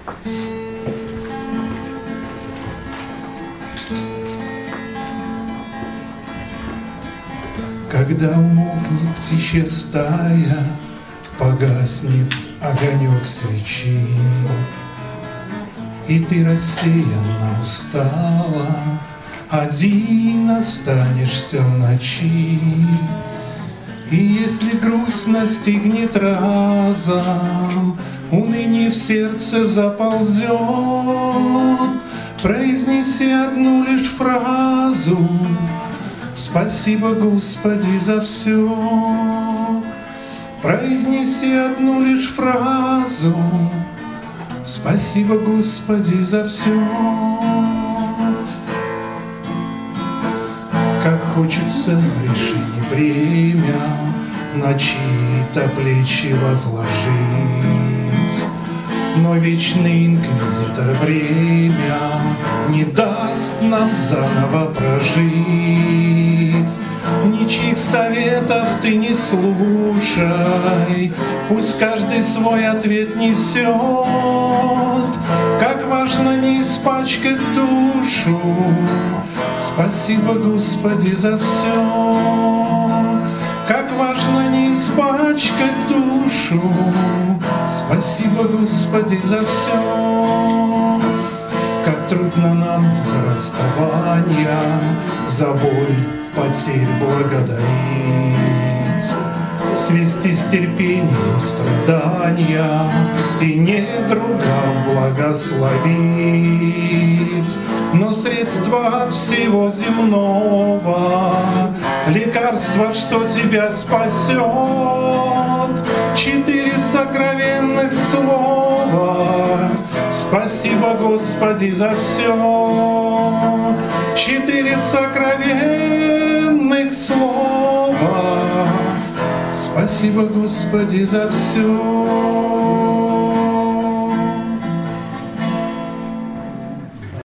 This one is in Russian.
Когда умолкнет птичья стая, погаснет огонек свечи, и ты рассеянно устала, один останешься в ночи. И если грусть настигнет разом, уныние в сердце заползет, произнеси одну лишь фразу: спасибо, Господи, за все. Произнеси одну лишь фразу: спасибо, Господи, за все. Как хочется решение бремя на чьи-то плечи возложить, но вечный инквизитор время не даст нам заново прожить. Ничьих советов ты не слушай, пусть каждый свой ответ несет. Как важно не испачкать душу, спасибо, Господи, за все. Как важно не испачкать душу, спасибо, Господи, за все. Как трудно нам за расставание, за боль потерь благодарить, свести с терпением страдания и недруга благословить. Но средство от всего земного, лекарство, что тебя спасет, 4 сокровенных слова: спасибо, Господи, за все. 4 сокровенных слова: спасибо, Господи, за все.